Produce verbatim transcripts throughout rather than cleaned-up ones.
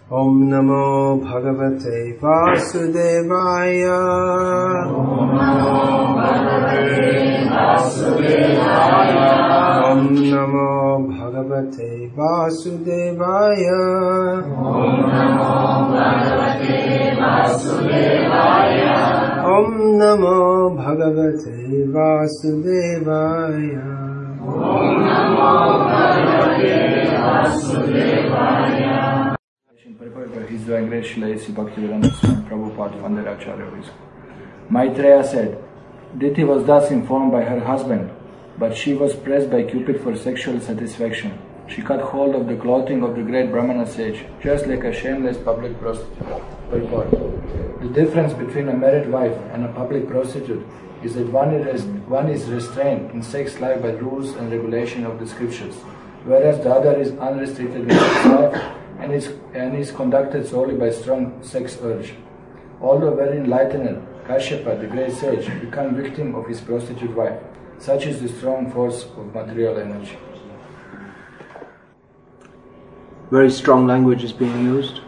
Om Namo Bhagavate Vasudevaya. Om Namo Bhagavate Vasudevaya. Om Namo Bhagavate Vasudevaya. Om Namo Bhagavate Vasudevaya. Om Namo Bhagavate Vasudevaya. Om Namo Bhagavate Vasudevaya. Prepared by His Divine Grace Srila A C Bhaktivedanta Swami Prabhupada Vandaracharya Vishnu. Maitreya said, Diti was thus informed by her husband, but she was pressed by Cupid for sexual satisfaction. She cut hold of the clothing of the great Brahmana sage, just like a shameless public prostitute. Purport. The difference between a married wife and a public prostitute is that one is, one is restrained in sex life by rules and regulation of the scriptures, whereas the other is unrestricted in sex life and is, and is conducted solely by strong sex urge. Although very enlightened, Kashyapa, the great sage, became victim of his prostitute wife. Such is the strong force of material energy. Very strong language is being used.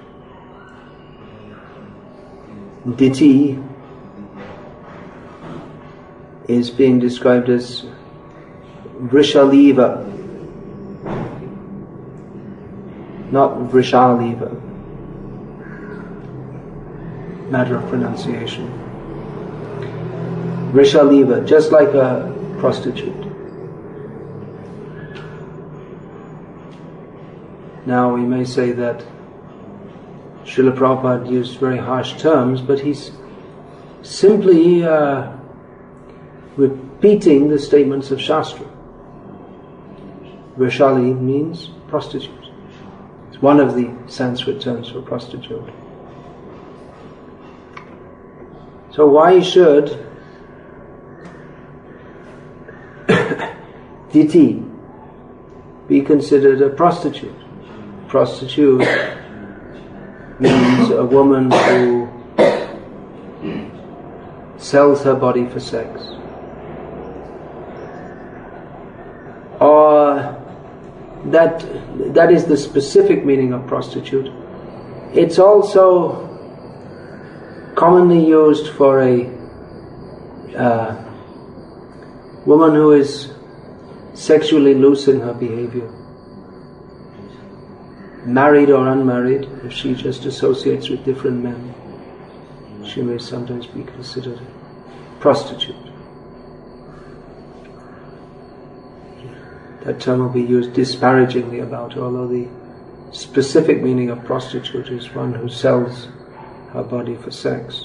Diti is being described as Vrishaliva, not Vrishaliva. Matter of pronunciation. Vrishaliva, just like a prostitute. Now we may say that Srila Prabhupada used very harsh terms, but he's simply uh, repeating the statements of Shastra. Vrishali means prostitute. It's one of the Sanskrit terms for prostitute. So why should Diti be considered a prostitute? Prostitute means a woman who sells her body for sex. Or that that is the specific meaning of prostitute. It's also commonly used for a uh, woman who is sexually loose in her behavior. Married or unmarried, if she just associates with different men, she may sometimes be considered a prostitute. That term will be used disparagingly about her, although the specific meaning of prostitute is one who sells her body for sex.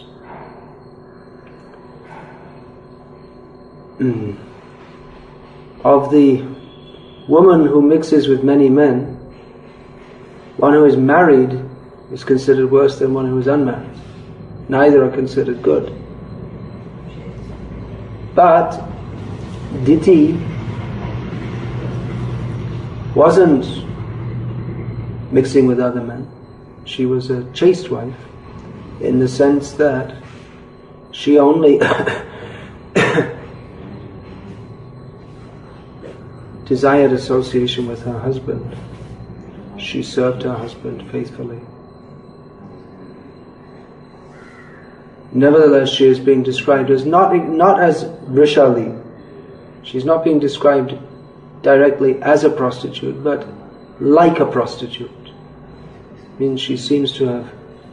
Mm. Of the woman who mixes with many men, one who is married is considered worse than one who is unmarried. Neither are considered good. But Diti wasn't mixing with other men. She was a chaste wife in the sense that she only desired association with her husband. She served her husband faithfully. Nevertheless, she is being described as not, not as Vrishali. She's not being described directly as a prostitute, but like a prostitute. Means she seems to have,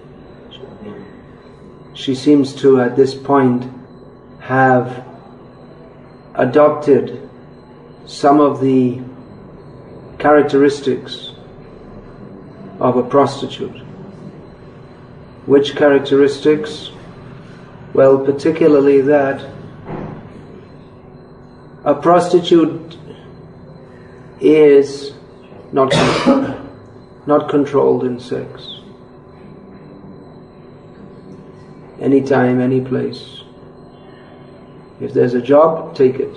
she seems to at this point have adopted some of the characteristics of a prostitute. Which characteristics? Well, particularly that a prostitute is not not controlled in sex. Anytime, any place. If there's a job, take it.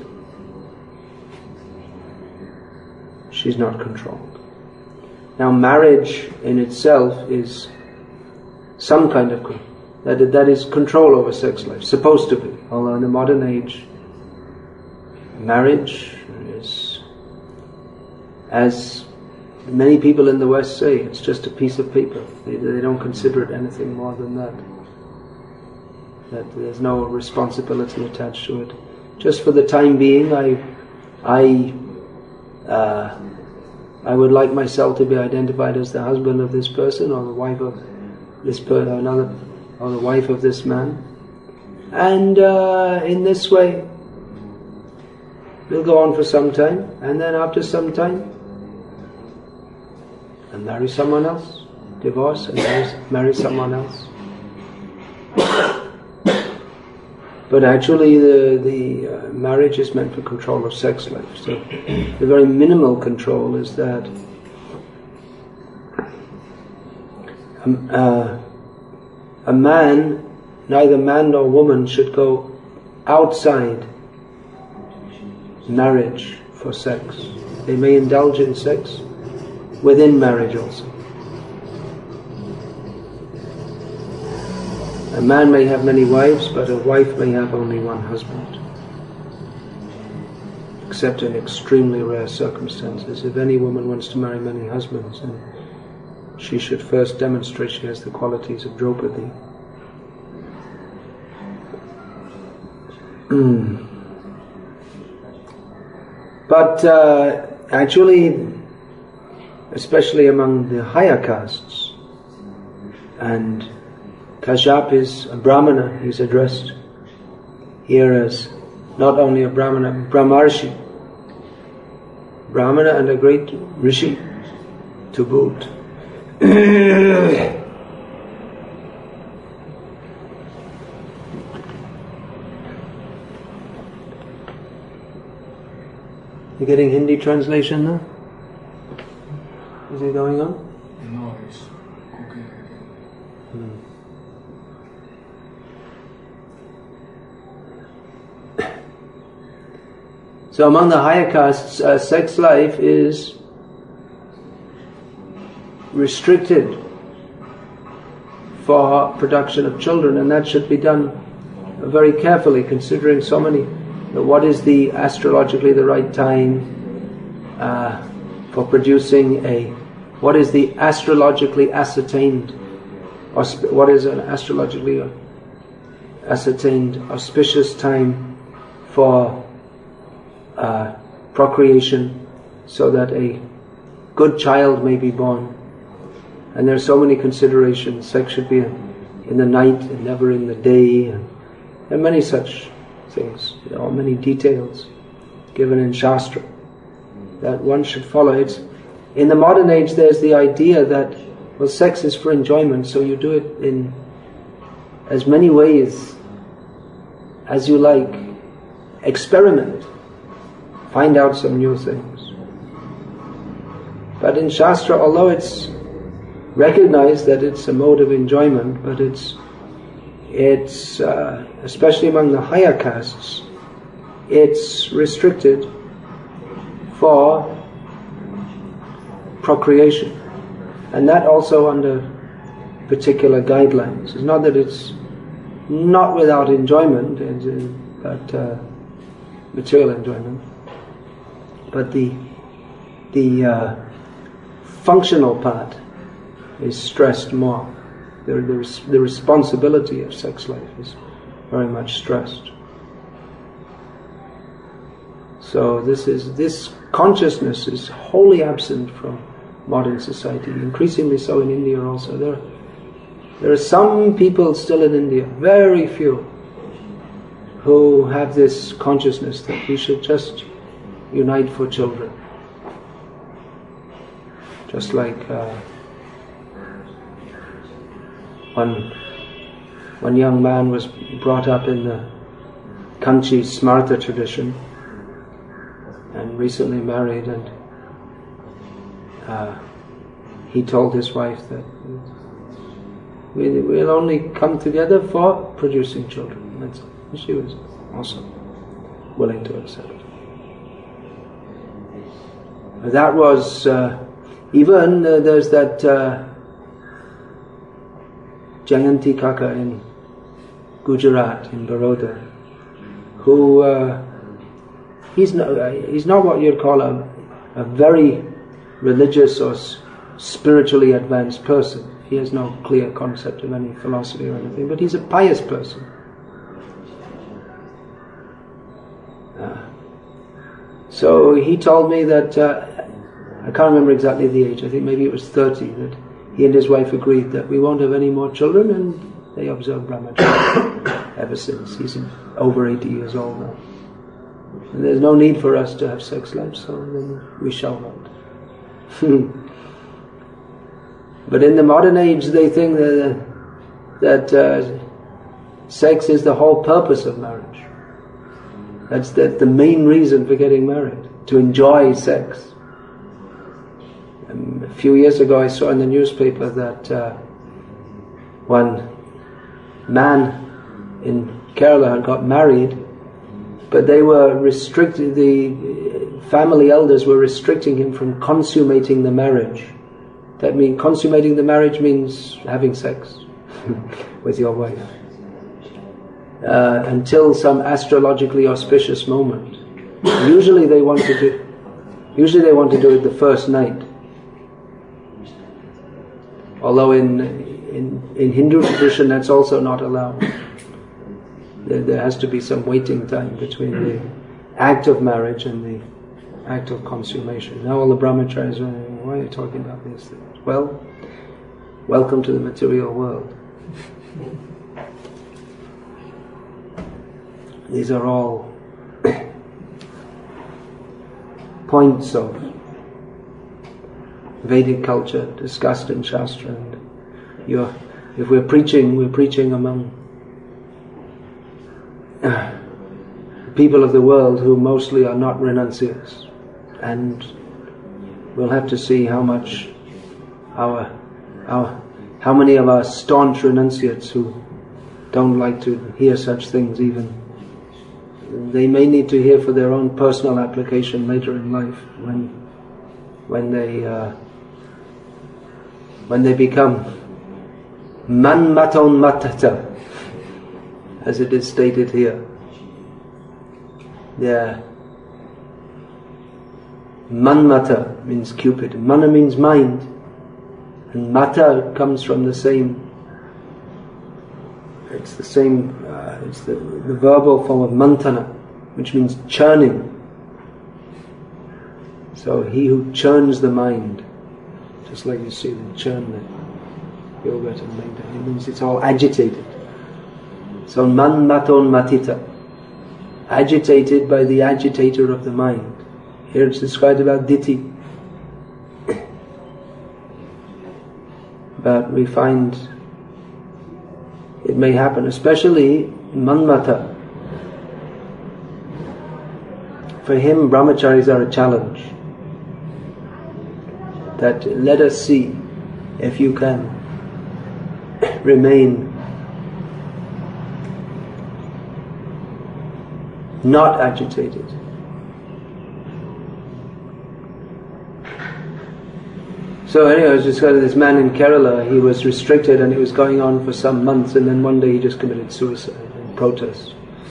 She's not controlled. Now, marriage in itself is some kind of that that is control over sex life, supposed to be. Although in the modern age, marriage is as many people in the West say it's just a piece of paper. They, they don't consider it anything more than that. That there's no responsibility attached to it. Just for the time being, I, I, uh, I would like myself to be identified as the husband of this person, or the wife of this person, or another, or the wife of this man, and uh, in this way, we'll go on for some time, and then after some time, and marry someone else, divorce and marry, marry someone else. But actually the, the uh, marriage is meant for control of sex life. So the very minimal control is that um, uh, a man, neither man nor woman, should go outside marriage for sex. They may indulge in sex within marriage also. A man may have many wives, but a wife may have only one husband. Except in extremely rare circumstances. If any woman wants to marry many husbands, then she should first demonstrate she has the qualities of Draupadi. But uh, actually, especially among the higher castes, and Kashyap is a Brahmana, he's addressed here as not only a Brahmana, Brahmarshi, Brahmana and a great Rishi to boot. You getting Hindi translation now? Is it going on? No, it's okay. Hmm. So among the higher castes, uh, sex life is restricted for production of children, and that should be done very carefully, considering so many, uh, what is the astrologically the right time uh, for producing a, what is the astrologically ascertained, or what is an astrologically ascertained auspicious time for Uh, procreation, so that a good child may be born. And there are so many considerations. Sex should be in the night and never in the day, and there are many such things. There are many details given in Shastra that one should follow. It's in the modern age there's the idea that, well, sex is for enjoyment, so you do it in as many ways as you like. Experiment. Find out some new things. But in Shastra, although it's recognized that it's a mode of enjoyment, but it's it's uh, especially among the higher castes, it's restricted for procreation, and that also under particular guidelines. It's not that it's not without enjoyment, but uh, material enjoyment. But the the uh, functional part is stressed more. The, the, the responsibility of sex life is very much stressed. So this is this consciousness is wholly absent from modern society. Increasingly so in India also. There, there are some people still in India, very few, who have this consciousness that we should just unite for children. Just like uh, one one young man was brought up in the Kanchi Smarta tradition and recently married, and uh, he told his wife that we, we'll only come together for producing children. That's all. She was also willing to accept. That was uh, even uh, there's that uh, Jayanti Kaka in Gujarat, in Baroda, who uh, he's not uh, he's not what you'd call a, a very religious or s- spiritually advanced person. He has no clear concept of any philosophy or anything, but he's a pious person. Uh, so he told me that, uh, I can't remember exactly the age, I think maybe it was thirty, that he and his wife agreed that we won't have any more children, and they observed brahmacharya ever since. He's over eighty years old now. And there's no need for us to have sex lives, so then we shall not. But in the modern age they think that, that uh, sex is the whole purpose of marriage. That's the, the main reason for getting married, to enjoy sex. Um, a few years ago I saw in the newspaper that uh, one man in Kerala had got married, but they were restricted, the family elders were restricting him from consummating the marriage. That means, consummating the marriage means having sex with your wife. Uh, until some astrologically auspicious moment. Usually they want to do, usually they want to do it the first night. Although in, in, in Hindu tradition that's also not allowed. There, there has to be some waiting time between the act of marriage and the act of consummation. Now all the brahmacharis are, why are you talking about these things? Well, welcome to the material world. These are all points of Vedic culture discussed in Shastra. And you're, if we're preaching, we're preaching among uh, people of the world who mostly are not renunciates. And we'll have to see how much our, our, how many of our staunch renunciates who don't like to hear such things even, they may need to hear for their own personal application later in life when, when they, uh, when they become manmaton matata, as it is stated here. Yeah. Manmata means Cupid. Mana means mind. And mata comes from the same, it's the same, uh, it's the, the verbal form of mantana, which means churning. So he who churns the mind, just like you see them churn the yogurt and maida, it means it's all agitated. So man maton matita, agitated by the agitator of the mind. Here it's described about Diti. But we find it may happen, especially manmata. For him, brahmacharis are a challenge. That let us see if you can remain not agitated. So anyway, I was just this man in Kerala, he was restricted and it was going on for some months, and then one day he just committed suicide in protest.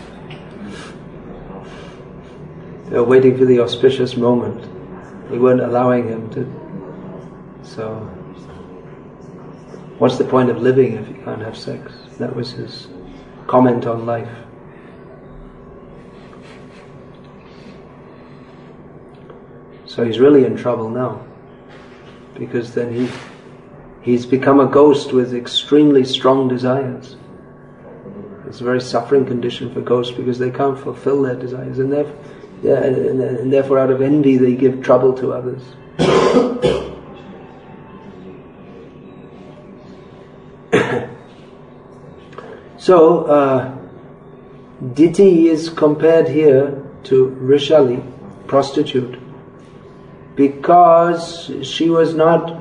They were waiting for the auspicious moment. They weren't allowing him to. So, what's the point of living if you can't have sex? That was his comment on life. So he's really in trouble now. Because then he he's become a ghost with extremely strong desires. It's a very suffering condition for ghosts because they can't fulfill their desires, and therefore, yeah, and, and therefore out of envy they give trouble to others. So uh, Diti is compared here to Rishali, prostitute, because she was not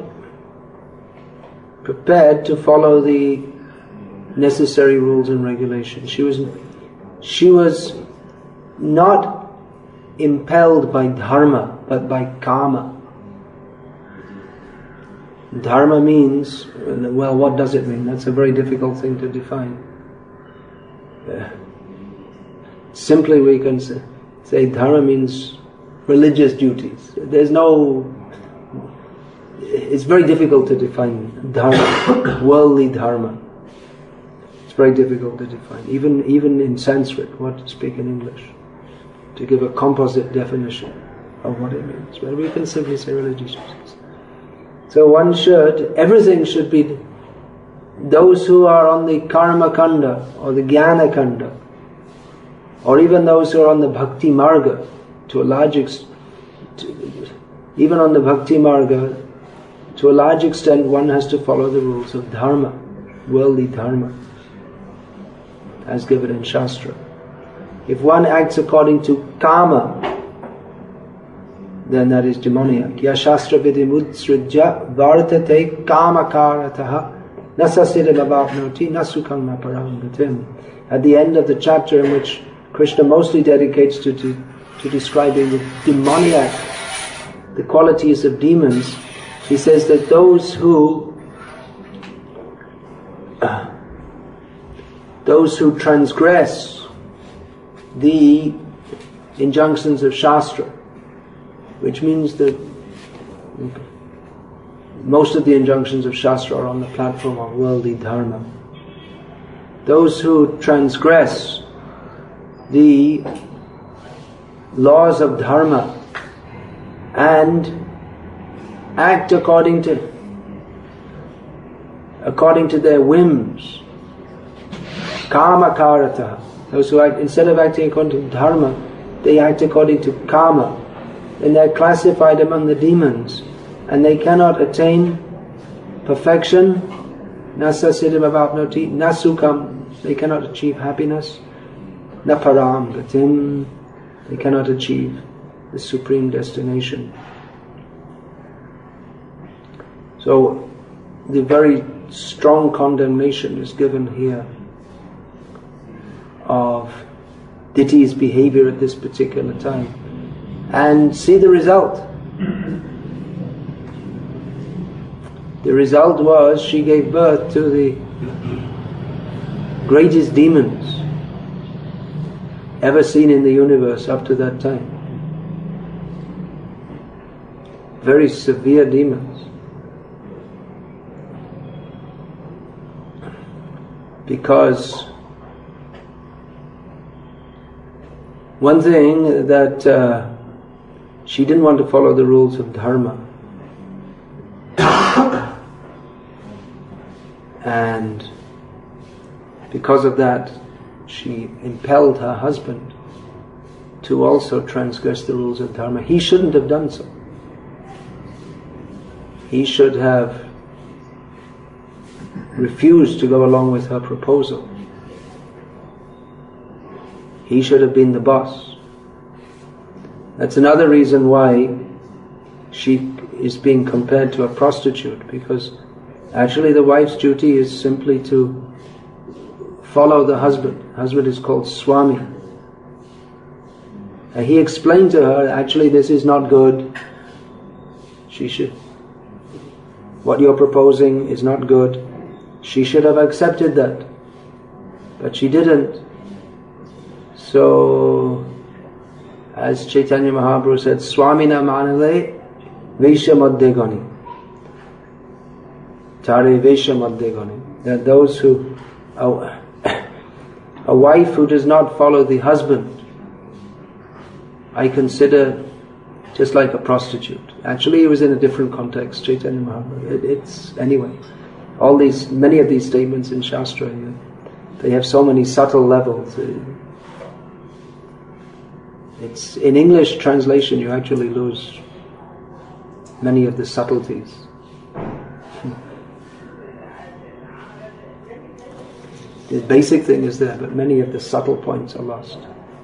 prepared to follow the necessary rules and regulations. She was, she was not impelled by dharma, but by kama. Dharma means, well, what does it mean? That's a very difficult thing to define. Uh, simply we can say, say dharma means religious duties. There's no it's very difficult to define dharma, worldly dharma. It's very difficult to define, even even in Sanskrit, what to speak in English, to give a composite definition of what it means. But we can simply say religious duties. So one should, everything should be, those who are on the karma kanda or the jnana kanda, or even those who are on the bhakti marga, to a large extent, even on the bhakti marga, to a large extent one has to follow the rules of dharma, worldly dharma, as given in Shastra. If one acts according to kama, then that is demoniac. Ya shastra vidimutsrija vartate kamakarataha nasasiddham abapnoti nasukam naparam gatim. At the end of the chapter in which Krishna mostly dedicates to, to, to describing the demoniac, the qualities of demons, he says that those who uh, those who transgress the injunctions of Shastra, which means that most of the injunctions of Shastra are on the platform of worldly dharma. Those who transgress the laws of dharma and act according to according to their whims, kama karata. Those who act, instead of acting according to dharma, they act according to kama, and they're classified among the demons, and they cannot attain perfection. Nasa siddham avapnoti, nasukam, they cannot achieve happiness. Naparam gatim, they cannot achieve the supreme destination. So the very strong condemnation is given here of Diti's behavior at this particular time. And see the result. The result was she gave birth to the greatest demons ever seen in the universe up to that time. Very severe demons. Because one thing that uh, she didn't want to follow the rules of dharma, and because of that she impelled her husband to also transgress the rules of dharma. He shouldn't have done so. He should have refused to go along with her proposal. He should have been the boss. That's another reason why she is being compared to a prostitute, because actually the wife's duty is simply to follow the husband. Husband is called Swami. And he explained to her, actually this is not good. She should, what you're proposing is not good. She should have accepted that, but she didn't. So, as Chaitanya Mahaprabhu said, Swamina manale Vesha Madhyagani. Tare Vesha Madhyagani. That those who, a, a wife who does not follow the husband, I consider just like a prostitute. Actually, it was in a different context, Chaitanya Mahaprabhu. It, it's, anyway. All these, many of these statements in Shastra, they have so many subtle levels. It's in English translation you actually lose many of the subtleties. The basic thing is there, but many of the subtle points are lost.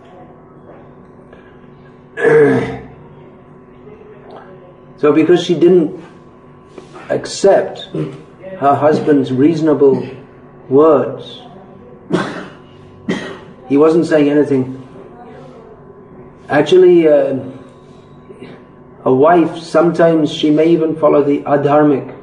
So because she didn't accept her husband's reasonable words, he wasn't saying anything. Actually, uh, a wife, sometimes she may even follow the adharmic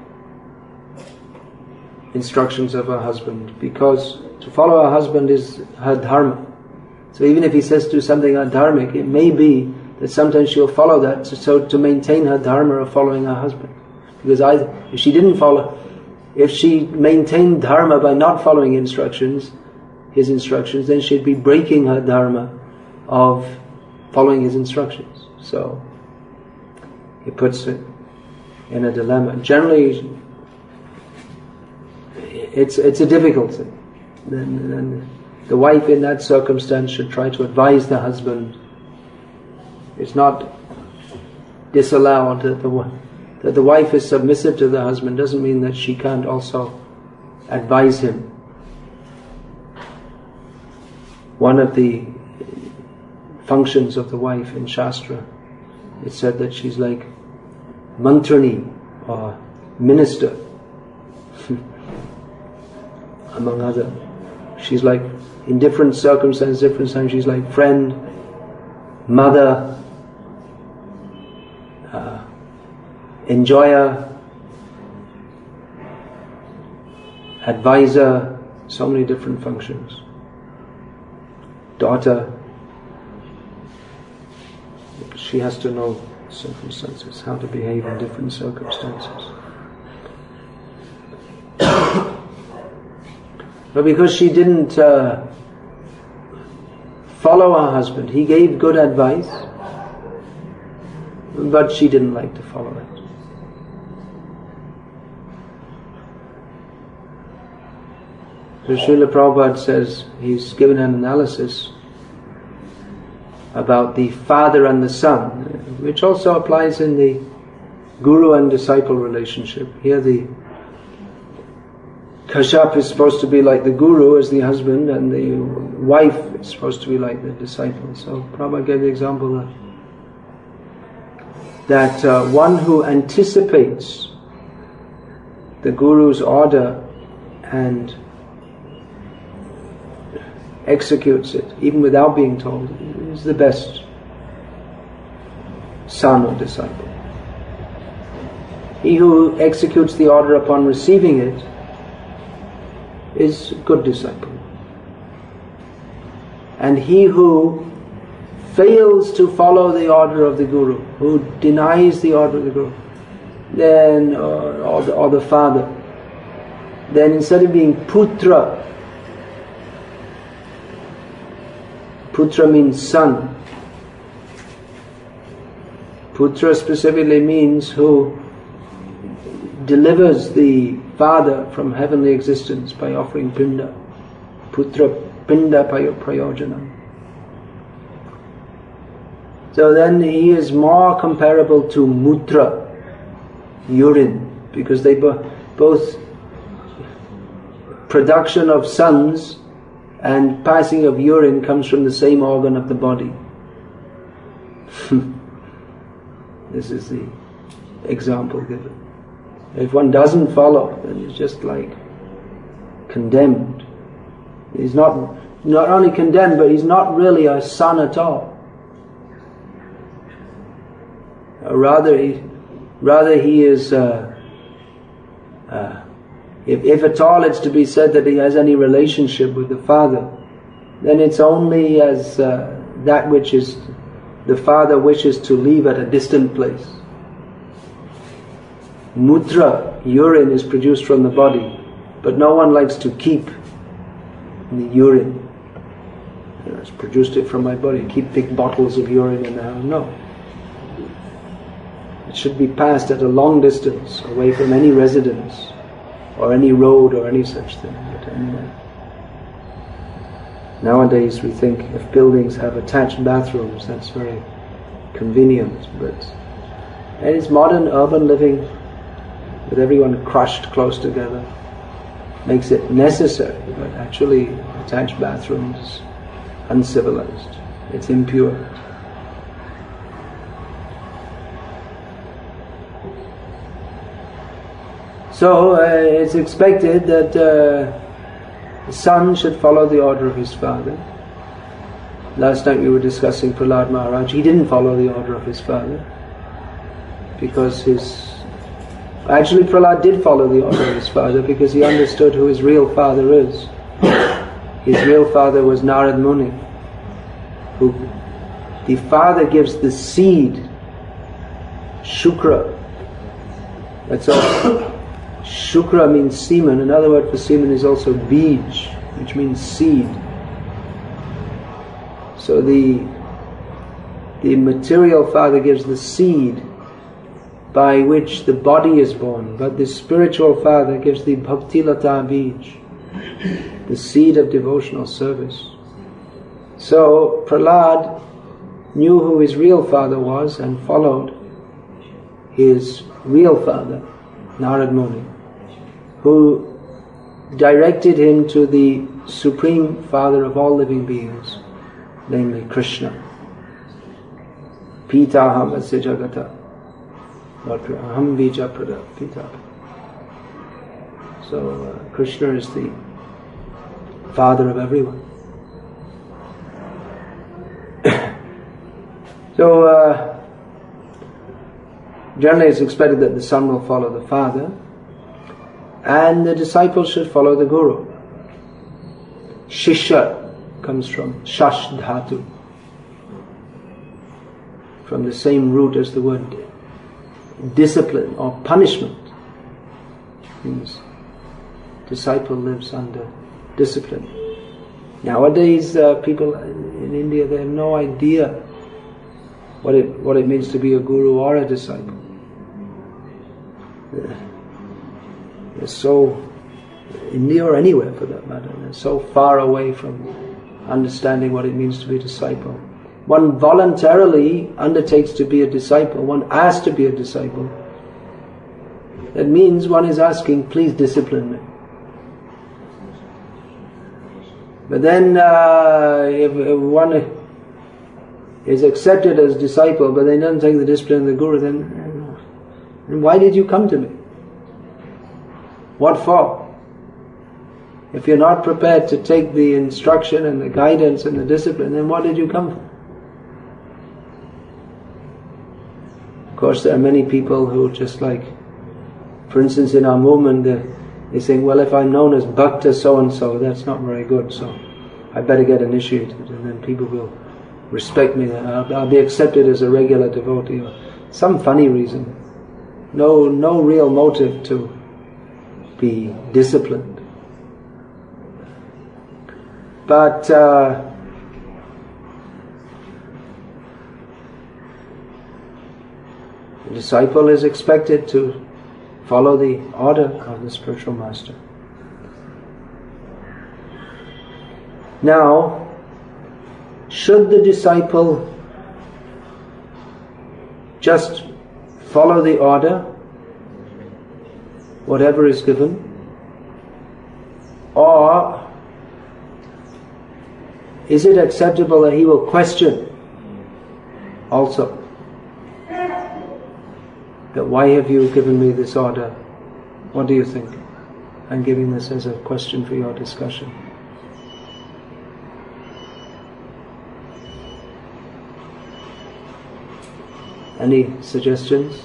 instructions of her husband, because to follow her husband is her dharma. So even if he says to do something adharmic, it may be that sometimes she'll follow that so to maintain her dharma of following her husband. Because I, if she didn't follow, if she maintained dharma by not following instructions, his instructions, then she'd be breaking her dharma of following his instructions. So he puts it in a dilemma. Generally, it's it's a difficult thing. Then, then the wife in that circumstance should try to advise the husband. It's not disallowed that the that the wife is submissive to the husband doesn't mean that she can't also advise him. One of the functions of the wife in Shastra, it said that she's like mantrani or minister, among other. She's like, in different circumstances, different times, she's like friend, mother, uh, enjoyer, advisor, so many different functions. Daughter, she has to know circumstances, how to behave in different circumstances. But because she didn't uh, follow her husband, he gave good advice, but she didn't like to follow it. So Srila Prabhupada says, he's given an analysis about the father and the son, which also applies in the guru and disciple relationship. Here the Kashyap is supposed to be like the guru as the husband, and the wife is supposed to be like the disciple. So Prabhupada gave the example that, that uh, one who anticipates the guru's order and executes it, even without being told, is the best son or disciple. He who executes the order upon receiving it is a good disciple. And he who fails to follow the order of the Guru, who denies the order of the Guru, then, or, or, the, or the father, then instead of being putra, putra means son. Putra specifically means who delivers the father from heavenly existence by offering pinda. Putra pinda prayojanam. So then he is more comparable to mutra, urine, because they bo- both production of sons and passing of urine comes from the same organ of the body. This is the example given. If one doesn't follow, then he's just like condemned. He's not not only condemned, but he's not really a son at all. Or rather, he, rather he is. Uh, uh, if, if at all, it's to be said that he has any relationship with the father, then it's only as uh, that which is the father wishes to leave at a distant place. Mutra, urine, is produced from the body, but no one likes to keep the urine. You know, it's produced it from my body. Keep big bottles of urine in the house. No. It should be passed at a long distance, away from any residence, or any road, or any such thing. But anyway. Nowadays we think if buildings have attached bathrooms, that's very convenient, but and it's modern urban living with everyone crushed close together makes it necessary, but actually attached bathrooms, uncivilized, it's impure. So uh, it's expected that uh, the son should follow the order of his father. Last night we were discussing Prahlad Maharaj. He didn't follow the order of his father because his... Actually Prahlad did follow the order of his father because he understood who his real father is. His real father was Narad Muni, who the father gives the seed, Shukra, That's all. Shukra means semen. Another word for semen is also bij, which means seed. So the the material father gives the seed by which the body is born, but the spiritual father gives the bhakti lata bij, the seed of devotional service. So Prahlad knew who his real father was and followed his real father, Narad Muni, who directed him to the supreme father of all living beings, namely Krishna. Pita aham asya jagata, aham bija prada pita. So uh, Krishna is the father of everyone. So uh, generally it's expected that the son will follow the father and the disciple should follow the guru. Shishya comes from shash dhatu, from the same root as the word discipline or punishment. Means disciple lives under discipline. Nowadays uh, people in India, they have no idea what it what it means to be a guru or a disciple. They're so, India or anywhere for that matter, they're so far away from understanding what it means to be a disciple. One voluntarily undertakes to be a disciple, one asks to be a disciple. That means one is asking, please discipline me. But then uh, if, if one is accepted as disciple but they don't take the discipline of the guru, then, then why did you come to me? What for? If you're not prepared to take the instruction and the guidance and the discipline, then what did you come for? Of course, there are many people who just like, for instance, in our movement, they, they think, well, if I'm known as Bhakta so-and-so, that's not very good, so I better get initiated, and then people will respect me, I'll, I'll be accepted as a regular devotee, or some funny reason. No, no real motive to be disciplined. But uh, the disciple is expected to follow the order of the spiritual master. Now, should the disciple just follow the order, whatever is given, or is it acceptable that he will question also? That why have you given me this order? What do you think? I'm giving this as a question for your discussion. Any suggestions?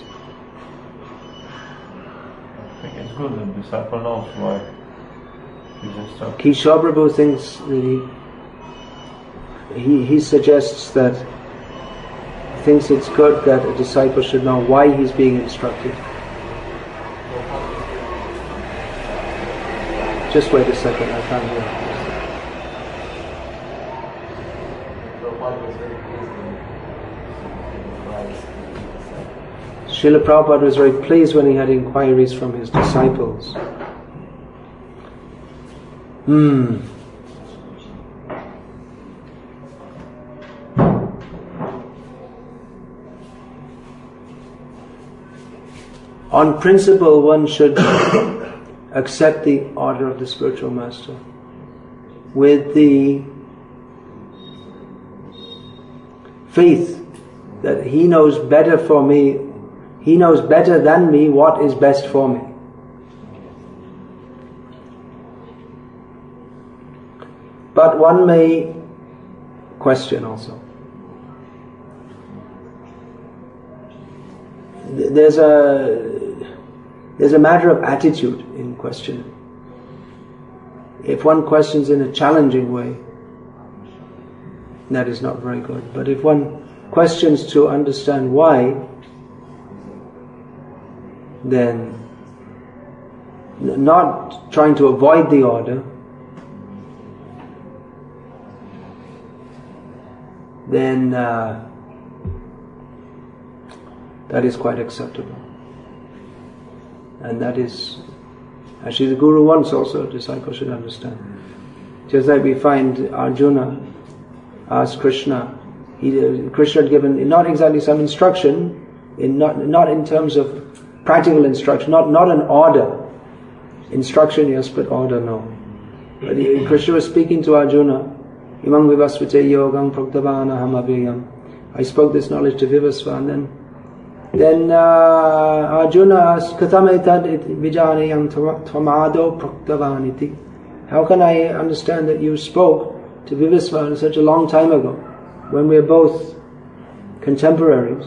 I think it's good that the disciple knows why he's instructed. Kishore Prabhu thinks that he, he, he suggests that thinks it's good that a disciple should know why he's being instructed. Just wait a second, I can't hear. Srila Prabhupada was very pleased when he had inquiries from his disciples. Hmm. On principle, one should accept the order of the spiritual master with the faith that he knows better for me, he knows better than me what is best for me. But one may question also. There's a there's a matter of attitude in questioning. If one questions in a challenging way, that is not very good. But if one questions to understand why, then n- not trying to avoid the order, then uh, that is quite acceptable. And that is, actually the Guru wants also a disciple should understand. Just like we find Arjuna asked Krishna, he, uh, Krishna had given not exactly some instruction, in not not in terms of practical instruction, not not an order. Instruction, yes, but order, no. But he, Krishna was speaking to Arjuna, Imam vivasvate yogam praktavanaham abhyayam. I spoke this knowledge to Vivasva, and then then uh, Arjuna asked, Katham etad vijanayam tvamado praktavaniti. How can I understand that you spoke to Vivasva such a long time ago, when we're both contemporaries?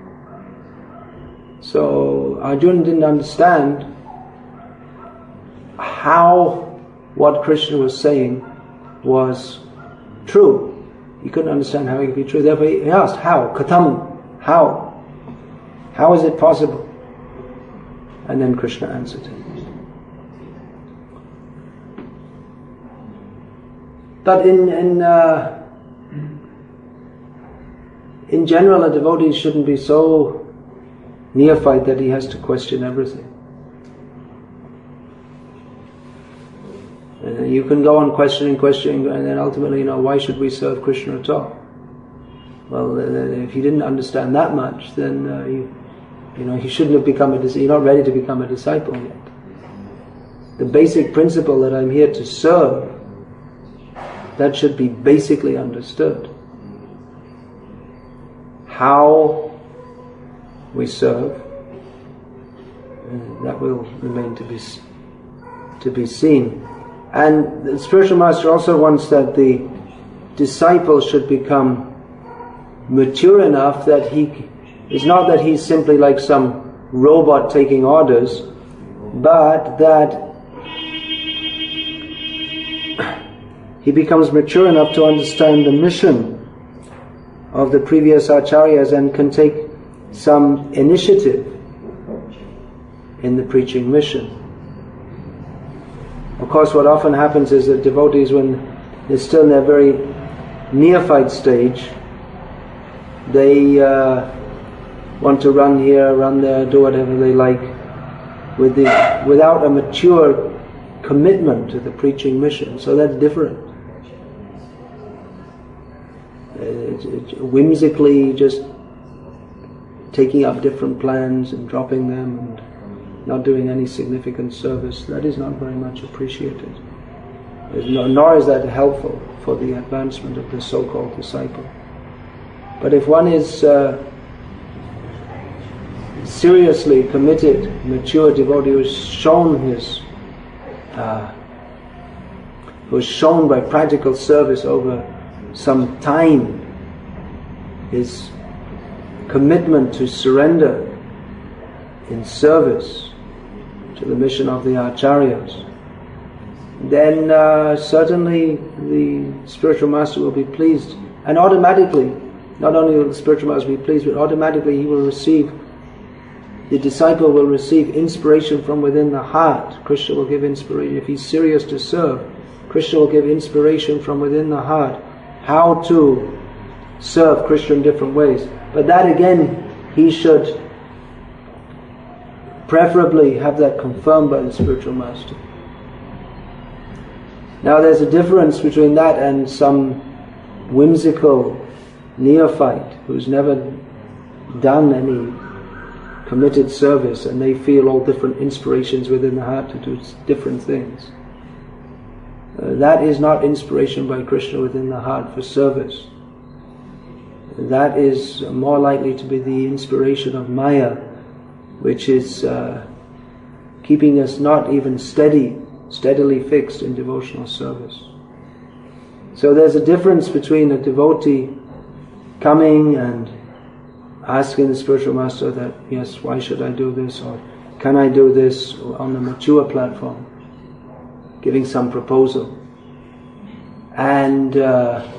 So Arjuna didn't understand how what Krishna was saying was true. He couldn't understand how it could be true. Therefore he asked, how? Katham? How? How is it possible? And then Krishna answered him. But in in uh, in general, a devotee shouldn't be so neophyte that he has to question everything. And you can go on questioning, questioning, and then ultimately, you know, why should we serve Krishna at all? Well, if he didn't understand that much, then uh, you, you know, he shouldn't have become a disciple. You're not ready to become a disciple yet. The basic principle that I'm here to serve, that should be basically understood. How we serve, that will remain to be to be seen. And the spiritual master also wants that the disciple should become mature enough that he is not that he's simply like some robot taking orders, but that he becomes mature enough to understand the mission of the previous acharyas and can take some initiative in the preaching mission. Of course, what often happens is that devotees, when they're still in their very neophyte stage, they uh, want to run here, run there, do whatever they like, with the, without a mature commitment to the preaching mission. So that's different. It's, it's whimsically just taking up different plans and dropping them and not doing any significant service, that is not very much appreciated. No, nor is that helpful for the advancement of the so-called disciple. But if one is uh, seriously committed, mature devotee who has shown his, uh, who has shown by practical service over some time his commitment to surrender in service to the mission of the acharyas, then uh, certainly the spiritual master will be pleased, and automatically, not only will the spiritual master be pleased, but automatically he will receive, the disciple will receive inspiration from within the heart. Krishna will give inspiration. If he's serious to serve, Krishna will give inspiration from within the heart how to serve Krishna in different ways. But that again, he should preferably have that confirmed by the spiritual master. Now there's a difference between that and some whimsical neophyte who's never done any committed service and they feel all different inspirations within the heart to do different things. Uh, that is not inspiration by Krishna within the heart for service. That is more likely to be the inspiration of Maya, which is uh, keeping us not even steady, steadily fixed in devotional service. So there's a difference between a devotee coming and asking the spiritual master that, yes, why should I do this, or can I do this, on a mature platform, giving some proposal, and uh,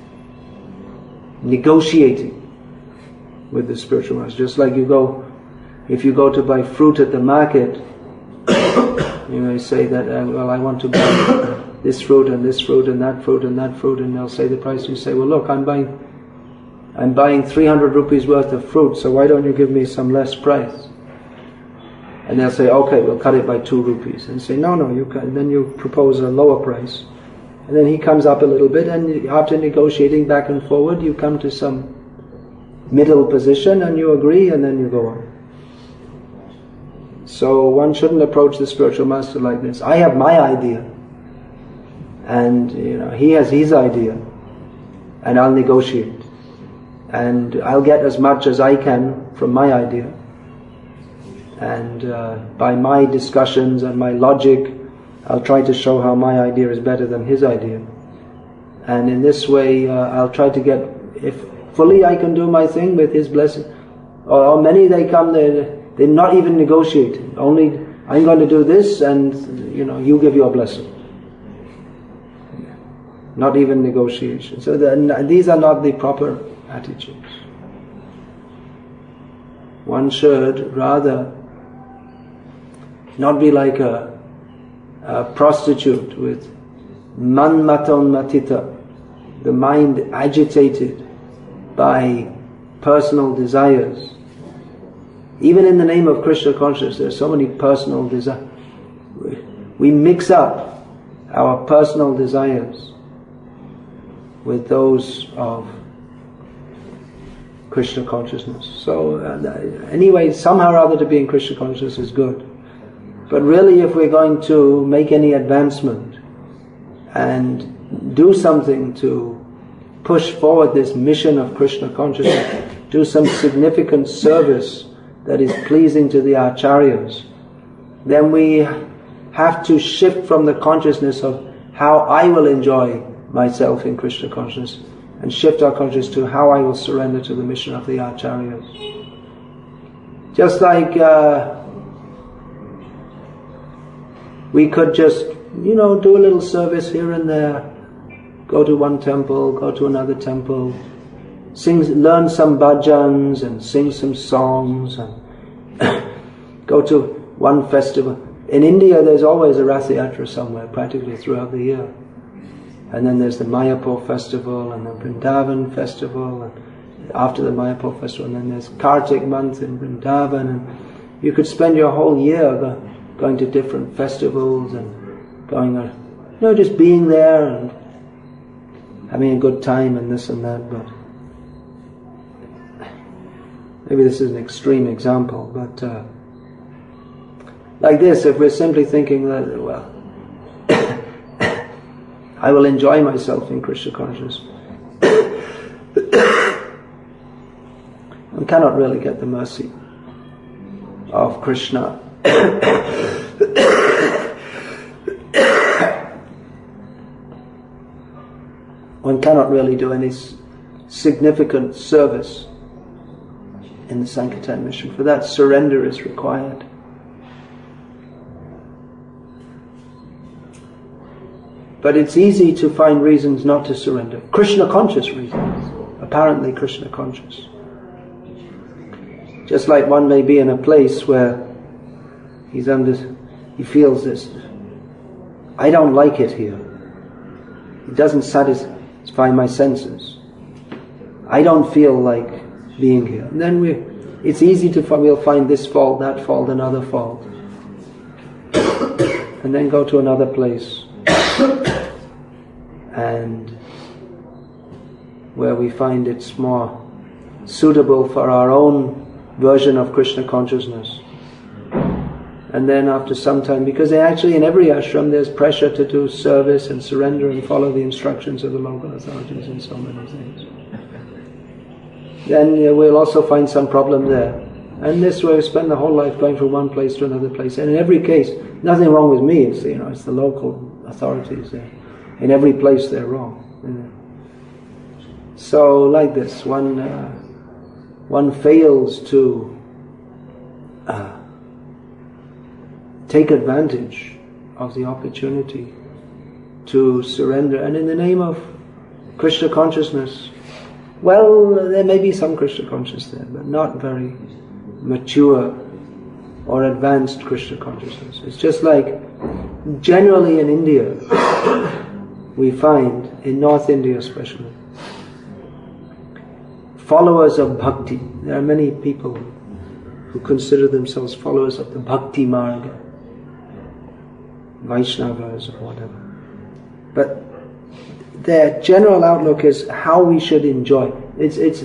negotiating with the spiritual master. Just like you go if you go to buy fruit at the market, you may say that, uh, well, I want to buy this fruit and this fruit and that fruit and that fruit, and they'll say the price. You say, well, look, I'm buying, I'm buying three hundred rupees worth of fruit, so why don't you give me some less price? And they'll say, okay, we'll cut it by two rupees. And say, no, no, you can. And then you propose a lower price. And then he comes up a little bit, and after negotiating back and forward, you come to some middle position, and you agree, and then you go on. So one shouldn't approach the spiritual master like this. I have my idea, and you know he has his idea, and I'll negotiate, and I'll get as much as I can from my idea, and uh, by my discussions and my logic, I'll try to show how my idea is better than his idea, and in this way uh, I'll try to get, if fully I can do my thing with his blessing, or, or many they come there. They're not even negotiating. Only, I'm going to do this, and you know, you give your blessing. Not even negotiation. So the, these are not the proper attitudes. One should rather not be like a, a prostitute with manmaton matita, the mind agitated by personal desires. Even in the name of Krishna consciousness, there are so many personal desires. We mix up our personal desires with those of Krishna consciousness. So uh, anyway, somehow or other to be in Krishna consciousness is good. But really, if we're going to make any advancement and do something to push forward this mission of Krishna consciousness, do some significant service that is pleasing to the acharyas, then we have to shift from the consciousness of how I will enjoy myself in Krishna consciousness and shift our consciousness to how I will surrender to the mission of the acharyas. Just like uh, we could just, you know, do a little service here and there, go to one temple, go to another temple, Sing, learn some bhajans and sing some songs and go to one festival. In India there's always a Rath Yatra somewhere, practically throughout the year. And then there's the Mayapur festival and the Vrindavan festival, and after the Mayapur festival, and then there's Kartik month in Vrindavan, and you could spend your whole year go, going to different festivals and going, uh, you know, just being there and having a good time and this and that. But maybe this is an extreme example, but uh, like this, if we're simply thinking that, well, I will enjoy myself in Krishna consciousness, one cannot really get the mercy of Krishna. One cannot really do any significant service in the Sankirtan mission. For that, surrender is required. But it's easy to find reasons not to surrender. Krishna conscious reasons. Apparently Krishna conscious. Just like one may be in a place where he's under, he feels this, I don't like it here. It doesn't satisfy my senses. I don't feel like being here. And then we, it's easy to find, we'll find this fault, that fault, another fault. And then go to another place. And where we find it's more suitable for our own version of Krishna consciousness. And then after some time, because actually in every ashram there's pressure to do service and surrender and follow the instructions of the local authorities and so many things. Then uh, we'll also find some problem there. And this way we spend the whole life going from one place to another place. And in every case, nothing wrong with me, it's, you know, it's the local authorities there. In every place they're wrong. You know. So like this, one uh, one fails to uh, take advantage of the opportunity to surrender. And in the name of Krishna consciousness, well, there may be some Krishna consciousness there, but not very mature or advanced Krishna consciousness. It's just like generally in India, we find, in North India especially, followers of bhakti. There are many people who consider themselves followers of the bhakti marga, Vaishnavas or whatever. But their general outlook is how we should enjoy. It's it's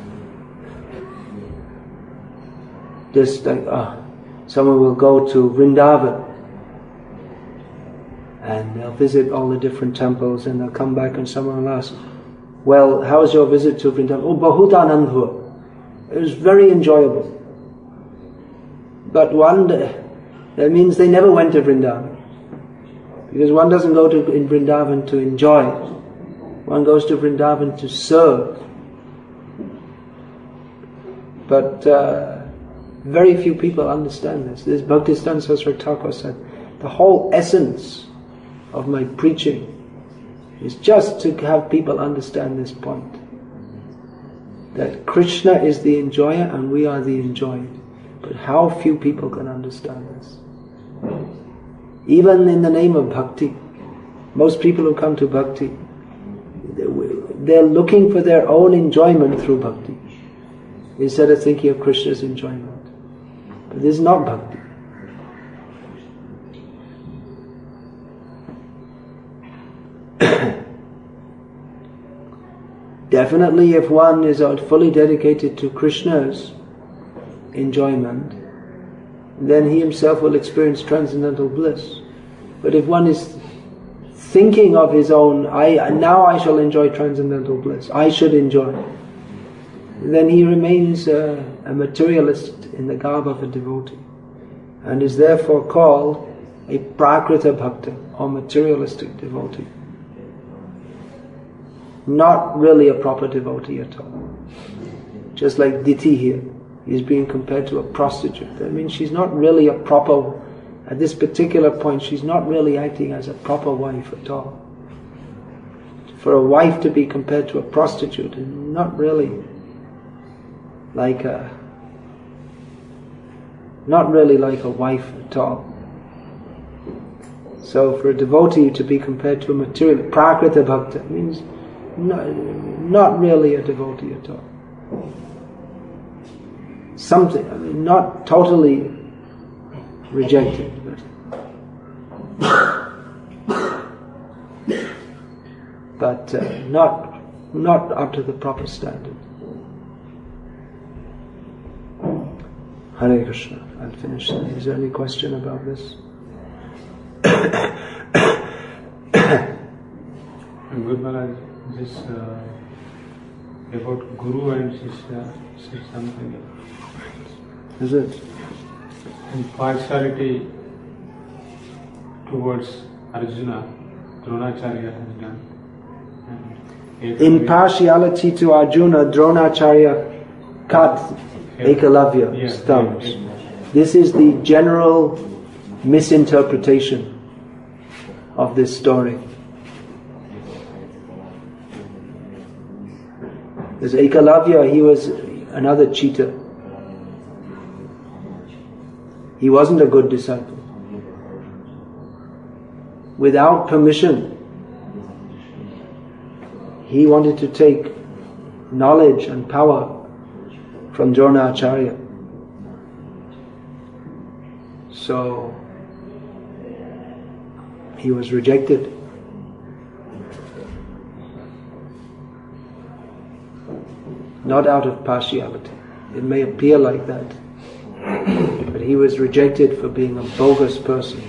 just like uh, someone will go to Vrindavan and they'll visit all the different temples and they'll come back and someone will ask, well, how was your visit to Vrindavan? Oh, bahut anand hua. It was very enjoyable. But one day, that means they never went to Vrindavan. Because one doesn't go to in Vrindavan to enjoy it. One goes to Vrindavan to serve. But uh, very few people understand this. This Bhaktisiddhanta Saraswati Thakur said, the whole essence of my preaching is just to have people understand this point. That Krishna is the enjoyer and we are the enjoyed. But how few people can understand this. Even in the name of bhakti, most people who come to bhakti, they're looking for their own enjoyment through bhakti, instead of thinking of Krishna's enjoyment. But this is not bhakti. Definitely if one is fully dedicated to Krishna's enjoyment, then he himself will experience transcendental bliss. But if one is thinking of his own, I now I shall enjoy transcendental bliss, I should enjoy, then he remains a, a materialist in the garb of a devotee, and is therefore called a prakrita bhakta, or materialistic devotee. Not really a proper devotee at all. Just like Diti here, is being compared to a prostitute. That means she's not really a proper, at this particular point, she's not really acting as a proper wife at all. For a wife to be compared to a prostitute is not really like a, not really like a wife at all. So for a devotee to be compared to a material, prakrita bhakta, means not, not really a devotee at all. Something, I mean, not totally rejected, but, but uh, not not up to the proper standard. Hare Krishna. I'll finish. Is there any question about this? Good Maharaj, this uh, about Guru and Shishya, said something. Is it? In partiality towards Arjuna, Dronacharya has done. In partiality to Arjuna, Dronacharya cut Ekalavya's yeah, thumbs. yeah, yeah. This is the general misinterpretation of this story. Because Ekalavya, he was another cheater. He wasn't a good disciple. Without permission, he wanted to take knowledge and power from Dronacharya. So he was rejected. Not out of partiality. It may appear like that. But he was rejected for being a bogus person.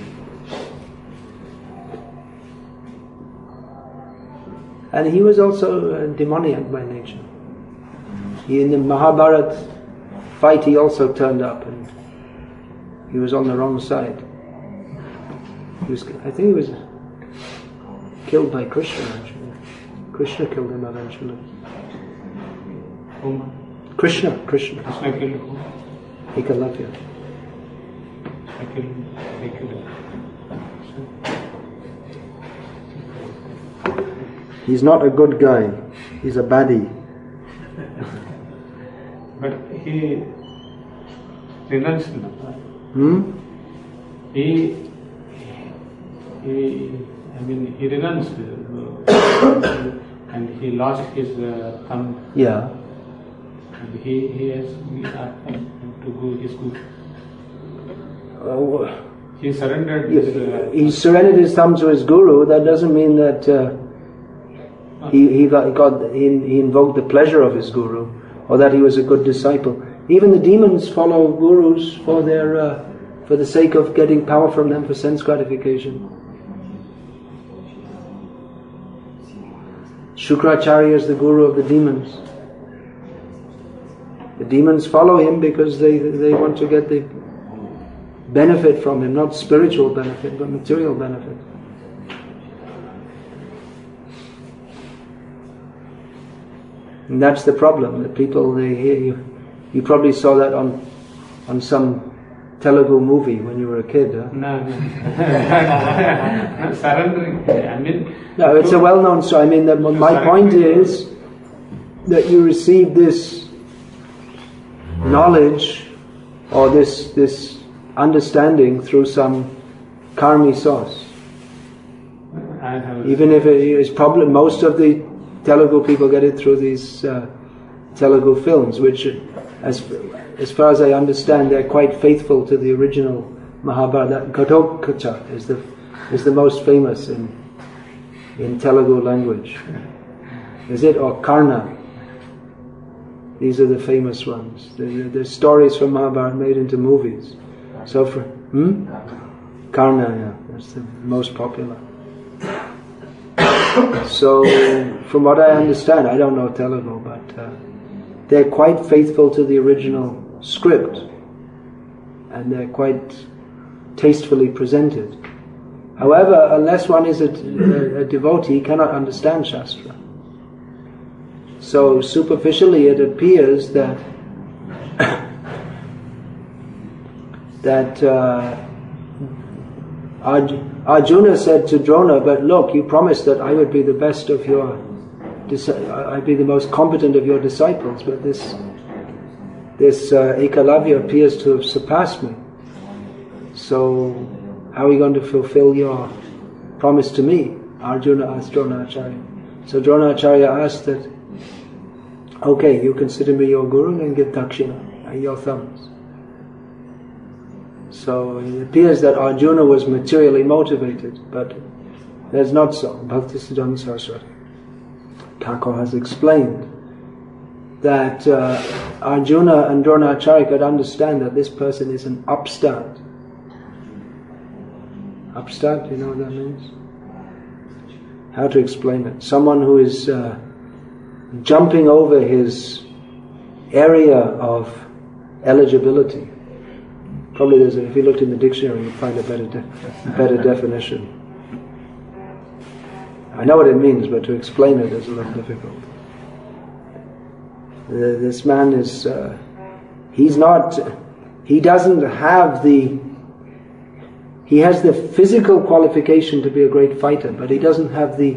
And he was also uh, demoniac by nature. He, in the Mahabharata fight, he also turned up and he was on the wrong side. He was, I think he was killed by Krishna actually. Krishna killed him eventually. Whom? Krishna, Krishna. Krishna killed whom? Ekalavya. I killed, I killed him. He's not a good guy. He's a baddie. But he renounced now. Hmm? He, he, I mean, he renounced uh, and he lost his uh, thumb. Yeah. And he, he has he asked him to go his good. Uh, He surrendered his. Uh, he surrendered his thumb to his guru. That doesn't mean that uh, he he got, got he, he invoked the pleasure of his guru, or that he was a good disciple. Even the demons follow gurus for their uh, for the sake of getting power from them for sense gratification. Shukracharya is the guru of the demons. The demons follow him because they they want to get the benefit from him, not spiritual benefit, but material benefit. And that's the problem. The people, they hear you. You probably saw that on on some Telugu movie when you were a kid. Huh? No, no. Surrendering. I mean. No, it's a well-known story. I mean, that my point is that you receive this knowledge or this this. understanding through some karmi source. Even if it is problem, most of the Telugu people get it through these uh, Telugu films, which, as as far as I understand, they're quite faithful to the original Mahabharata. Ghatotkacha is the is the most famous in in Telugu language. Is it, or Karna? These are the famous ones. The, the stories from Mahabharata made into movies. So for hmm? Karna, yeah, that's the most popular. So, from what I understand, I don't know Telugu, but uh, they're quite faithful to the original script, and they're quite tastefully presented. However, unless one is a, a, a devotee, he cannot understand Shastra. So, superficially, it appears that that uh, Arjuna said to Drona, but look, you promised that I would be the best of your, I'd be the most competent of your disciples, but this this uh, Ekalavya appears to have surpassed me. So how are you going to fulfill your promise to me? Arjuna asked Dronacharya. So Dronacharya asked that, okay, you consider me your guru, then give dakshina, your thumbs. So it appears that Arjuna was materially motivated, but that's not so. Bhaktisiddhanta Saraswati Thakur has explained that uh, Arjuna and Dronacharya could understand that this person is an upstart. Upstart, you know what that means? How to explain it? Someone who is uh, jumping over his area of eligibility. Probably there's a, if you looked in the dictionary, you'd find a better de- better definition. I know what it means, but to explain it is a little difficult. Uh, this man is, uh, he's not, he doesn't have the, he has the physical qualification to be a great fighter, but he doesn't have the,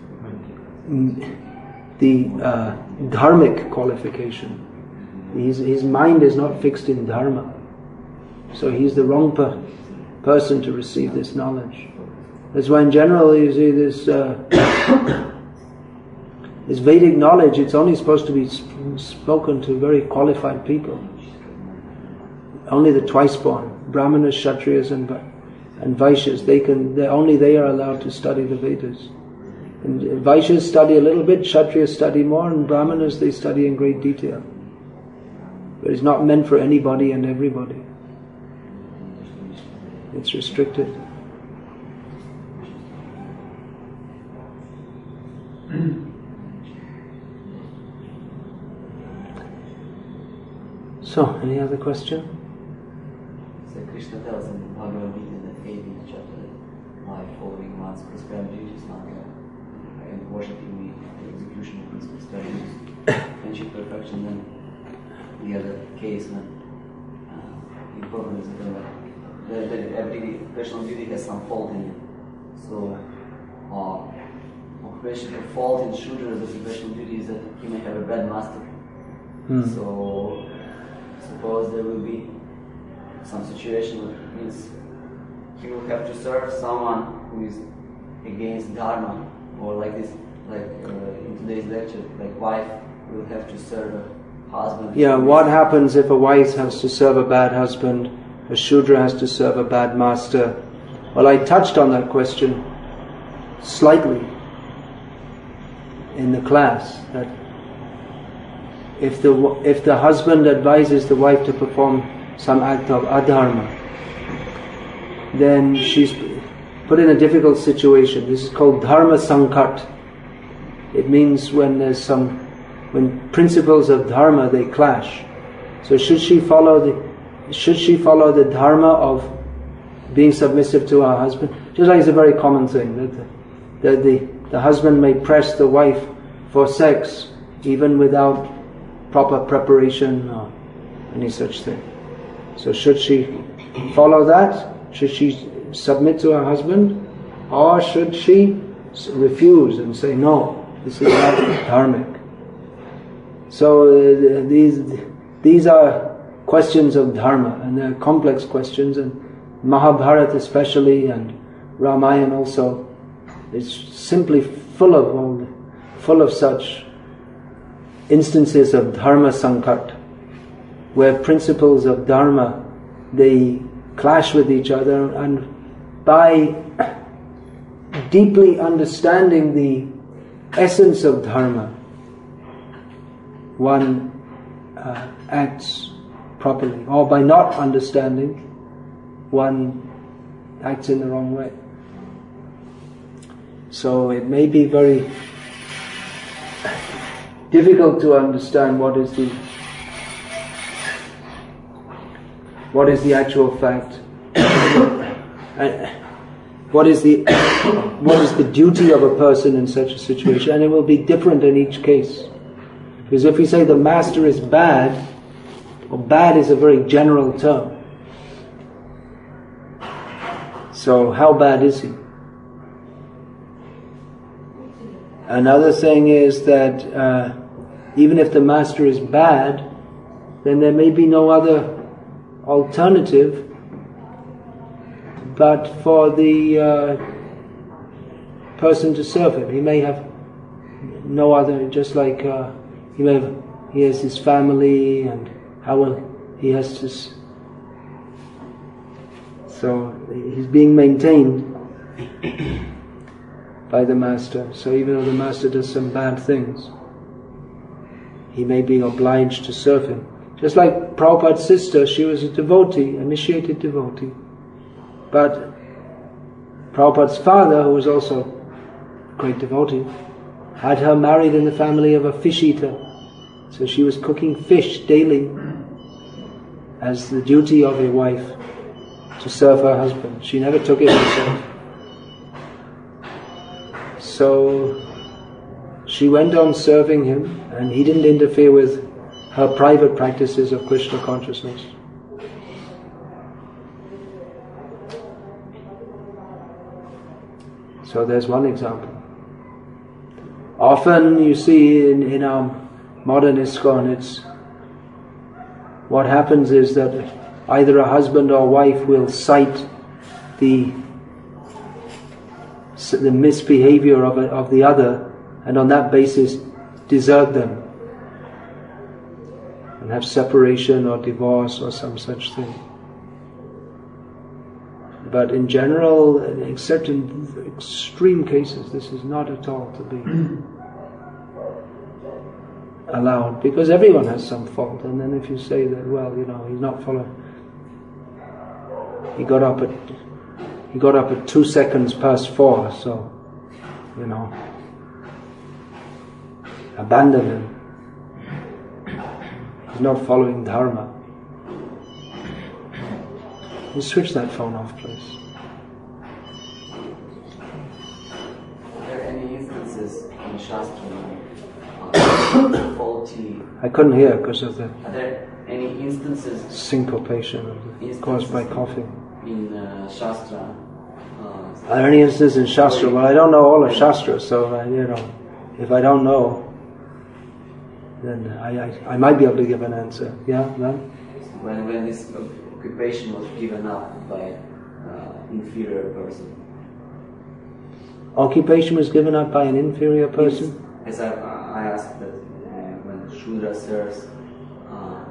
the uh, dharmic qualification. His, his mind is not fixed in dharma. So he's the wrong per- person to receive this knowledge. That's why in general you see this uh, this Vedic knowledge, it's only supposed to be sp- spoken to very qualified people. Only the twice born, Brahmanas, Kshatriyas and, and Vaishyas, they can, they, only they are allowed to study the Vedas. And Vaishyas study a little bit, Kshatriyas study more, and Brahmanas they study in great detail. But it's not meant for anybody and everybody. It's restricted. So, any other question? So Krishna tells in Bhagavad Gita in the eighteenth chapter that my following one's prescribed duties not and worshipping me the execution of these prescribed duties. Friendship perfection, then the other case when uh, the problem is that That, that every personal duty has some fault in it. So, uh, question of fault in Shudra as a personal duty is that he may have a bad master. Hmm. So, suppose there will be some situation means he will have to serve someone who is against dharma, or like this, like uh, in today's lecture, like wife will have to serve a husband. Yeah, what happens if a wife has to serve a bad husband, a Shudra has to serve a bad master? Well, I touched on that question slightly in the class, that if the if the husband advises the wife to perform some act of adharma, then she's put in a difficult situation. This is called dharma sankat. It means when there's some, when principles of dharma they clash. So should she follow the, should she follow the dharma of being submissive to her husband? Just like it's a very common thing that the, that the the husband may press the wife for sex even without proper preparation or any such thing. So should she follow that? Should she submit to her husband? Or should she refuse and say, no, this is not dharmic? So uh, these these are questions of dharma, and they're complex questions, and Mahabharata especially and Ramayana also is simply full of all the, full of such instances of dharma sankat, where principles of dharma they clash with each other, and by deeply understanding the essence of dharma, one uh, acts properly, or by not understanding, one acts in the wrong way. So it may be very difficult to understand what is the what is the actual fact, what is the what is the duty of a person in such a situation, and it will be different in each case. Because if we say the master is bad, well, bad is a very general term. So how bad is he? Another thing is that uh, even if the master is bad, then there may be no other alternative but for the uh, person to serve him. He may have no other, just like uh, he may have, he has his family, and how will he has to s- so he's being maintained by the master. So even though the master does some bad things, he may be obliged to serve him. Just like Prabhupada's sister, she was a devotee, initiated devotee. But Prabhupada's father, who was also a great devotee, had her married in the family of a fish eater. So she was cooking fish daily as the duty of a wife to serve her husband. She never took it herself. So she went on serving him, and he didn't interfere with her private practices of Krishna consciousness. So there's one example. Often you see in, in our modern ISKCON, it's what happens is that either a husband or wife will cite the the misbehavior of a, of the other, and on that basis desert them and have separation or divorce or some such thing. But in general, except in extreme cases, this is not at all to be allowed, because everyone has some fault. And then if you say that, well, you know, he's not following, he got up at he got up at two seconds past four, so you know, abandon him. He's not following dharma. You switch that phone off, please. Are there any instances in Shastra uh, faulty? I couldn't hear because of the Are there any instances syncopation of the, instances caused by coughing. in uh, Shastra? Uh, Are there any instances in Shastra? Well, I don't know all of Shastra, so uh, you know, if I don't know, then I, I I might be able to give an answer. Yeah, no? when when this occupation was given up by uh, inferior person. Occupation was given up by an inferior person? Yes. As I, I asked that uh, when Shudra serves uh,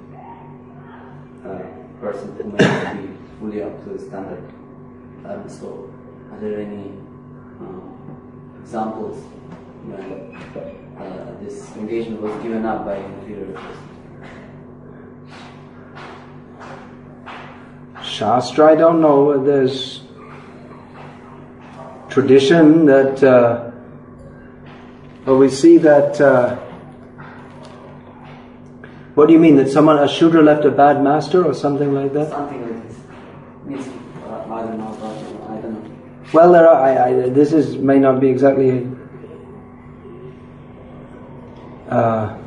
a person who may not be fully up to the standard. Um, so, are there any uh, examples when uh, this engagement was given up by an inferior person? Shastra, I don't know. There's tradition that, uh, well, we see that, uh, what do you mean, that someone, a Shudra left a bad master or something like that? Something like this. Means, uh, I don't know, I don't know. Well, there are, I, I, this is, may not be exactly uh,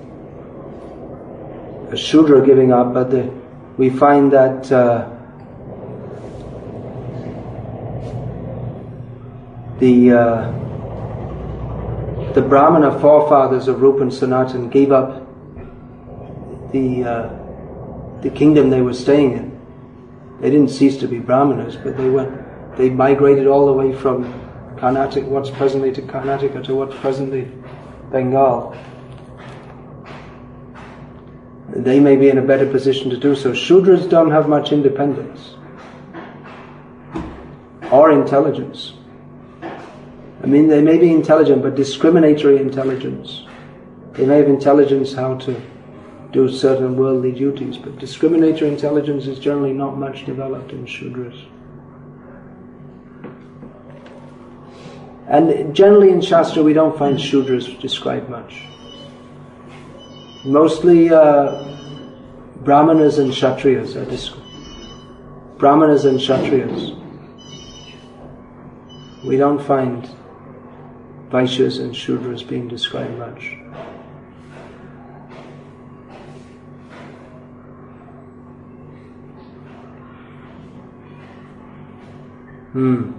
a Shudra giving up, but the, we find that uh, the uh, the Brahmana forefathers of Rupa and Sanatan gave up the uh, the kingdom they were staying in. They didn't cease to be Brahmanas, but they went. They migrated all the way from Karnataka, what's presently to Karnataka, to what's presently Bengal. They may be in a better position to do so. Shudras don't have much independence or intelligence. I mean, they may be intelligent, but discriminatory intelligence. They may have intelligence how to do certain worldly duties, but discriminatory intelligence is generally not much developed in Shudras. And generally in Shastra we don't find Shudras described much. Mostly uh, Brahmanas and Kshatriyas are described. Brahmanas and Kshatriyas. We don't find Vaishyas and Shudras being described much. Hmm.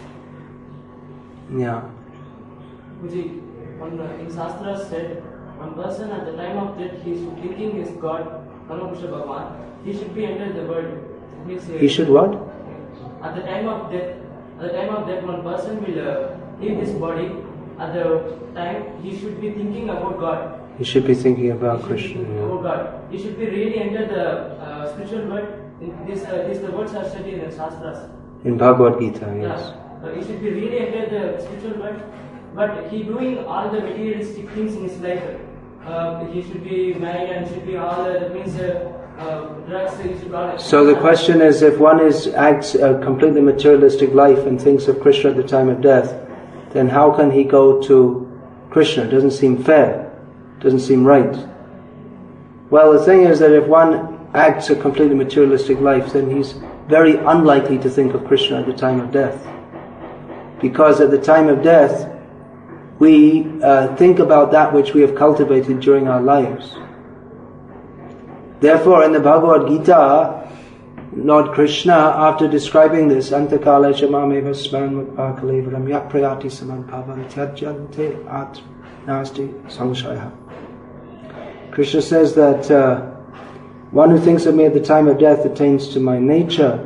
Yeah. Guruji, one uh, in Shastra said, one person at the time of death, he is thinking his God, Paramapuruṣa Bhagavan, he should be entered the world. Means, uh, He should what? At the time of death, at the time of death, one person will uh, leave this body. At the time, he should be thinking about God. He should be thinking about He Krishna. should be thinking Yeah. about God. He should be really enter the uh, spiritual world. This, uh, this the words are studied in the Shastras. In Bhagavad Gita, yes. Yeah. Uh, he should be really enter the spiritual world, but he doing all the materialistic things in his life. Uh, he should be married and should be all the, that means uh, uh, drugs. He should all. So the question is, if one is acts a completely materialistic life and thinks of Krishna at the time of death, then how can he go to Krishna? It doesn't seem fair. It doesn't seem right. Well, the thing is that if one acts a completely materialistic life, then he's very unlikely to think of Krishna at the time of death. Because at the time of death, we uh, think about that which we have cultivated during our lives. Therefore, in the Bhagavad Gita, Lord Krishna, after describing this, Antakale Shamameva Sman Mukpakalevaram Yaprayati Saman Pavan Tyajante At Nasti Samshaya. Krishna says that uh, one who thinks of me at the time of death attains to my nature.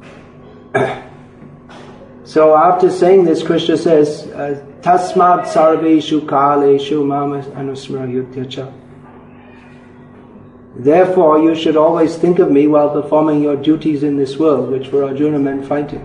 So after saying this, Krishna says, Tasmat Sarveshu Kaleshu Mama Anusmara Yudhyacha. Therefore, you should always think of me while performing your duties in this world, which were Arjuna meant fighting.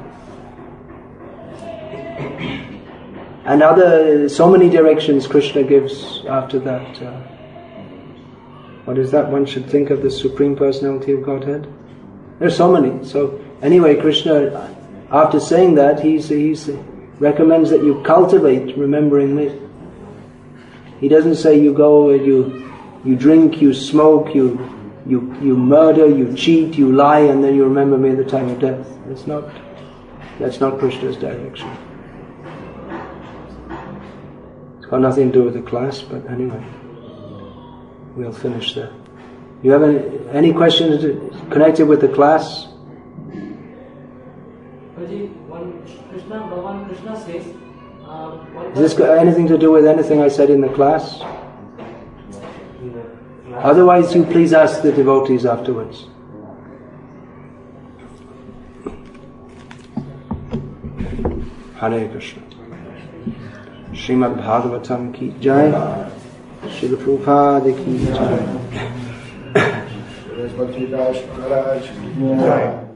And other, so many directions Krishna gives after that. Uh, what is that? One should think of the Supreme Personality of Godhead. There are so many. So anyway, Krishna, after saying that, he's, he's recommends that you cultivate remembering me. He doesn't say you go and you you drink, you smoke, you you you murder, you cheat, you lie, and then you remember me at the time of death. It's not that's not Krishna's direction. It's got nothing to do with the class, but anyway, we'll finish there. You have any, any questions connected with the class? One Krishna, Bhagavan Krishna says, uh, one Does this got anything to do with anything I said in the class? Otherwise, you please ask the devotees afterwards. Hare Krishna. Srimad Bhagavatam ki jai. Srila Prabhupada ki jai. Bhakti Das Maharaj ki jai.